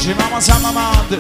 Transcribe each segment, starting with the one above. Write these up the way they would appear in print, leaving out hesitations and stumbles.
Mama Samamad.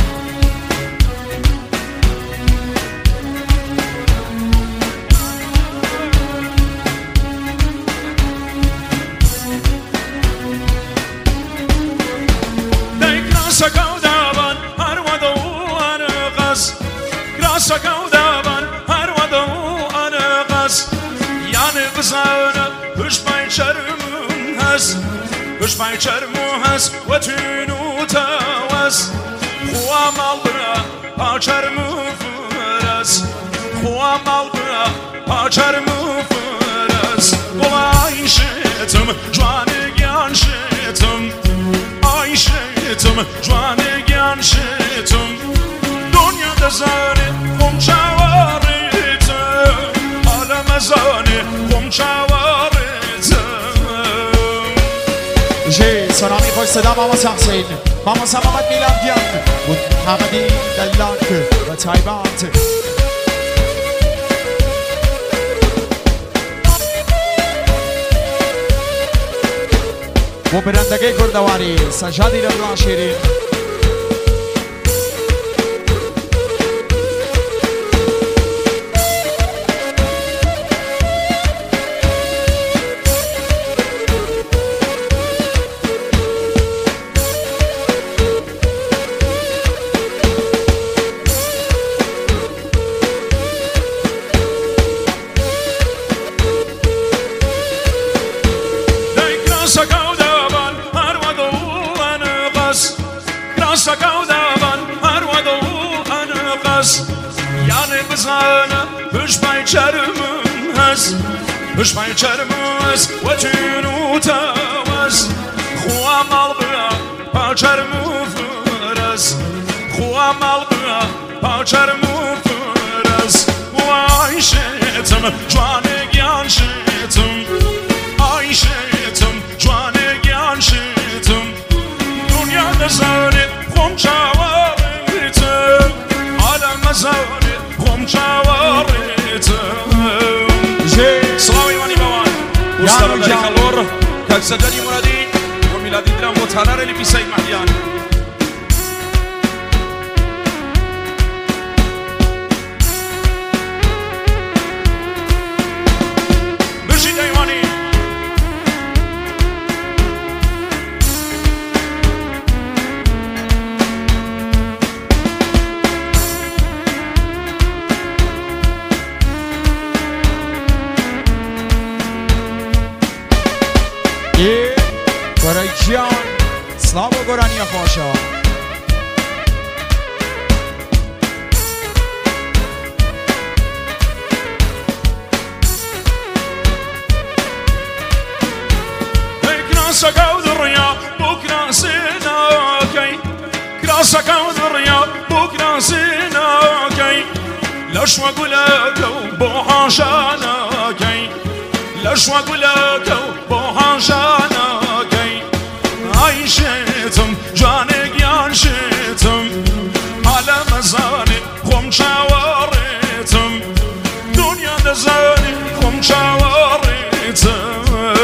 Grasa kaudaban harwado anaqas Grasa kaudaban harwado anaqas Yani qızana hüşbay çarmın has Hüşbay çarmın has Ve tünü tavas Kuam aldıra açar mı fıras Kuam aldıra açar mı fıras Kolay şetim Cuanı gyan şetim Ay şetim Cuanı gyan şetim Dünyada zani Kumçavarıtım Aleme zani Kumçavarıtım سلامی خوش صدا ماما حسین ماما محمد میلادیان و محمدی دلانک و تایبات و برندگی گردواری سجادی رضا شیرین Hüşbay çarmız ve tünü tavaz Kuam aldıra paçar mı fıras Kuam aldıra paçar mı fıras Ay şetim cuanı gyan şetim Ay şetim cuanı gyan şetim Dünyada zani kumçavarıtım Aleme zani kumçavarıtım سلام ایمانی بابان مستقبل کالور کاکسدنی مرادی و میلادی درام و تانار لی بی سید محیان برشید ایمانی برای جان سلام و گرانی خوشا Krasa kavdurya bu krasına kay Krasa kavdurya bu krasına kay Laşva gulaka bu haşana kay Laşva gulaka bu haşana kay Ay şetim canı gyan şetim Aleme zani kumçavarıtım Dünyada zani kumçavarıtım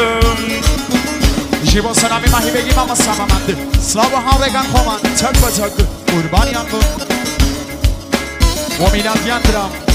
جیبا سلامی ماهی بگیم اما سمامند سلام ها بگن خومن تک با تک قربانی هم و میلادیان درام